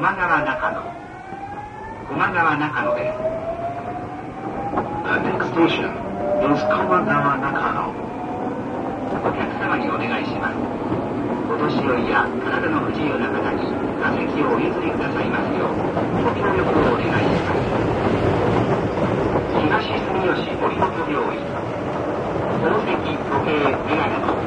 駒川中野。駒川中野です。 The next station is 駒川中野。 お客様にお願いします。お年寄りや体の不自由な方に座席をお譲りくださいますようご協力をお願いします。東住吉森本病院宝石時計メガネの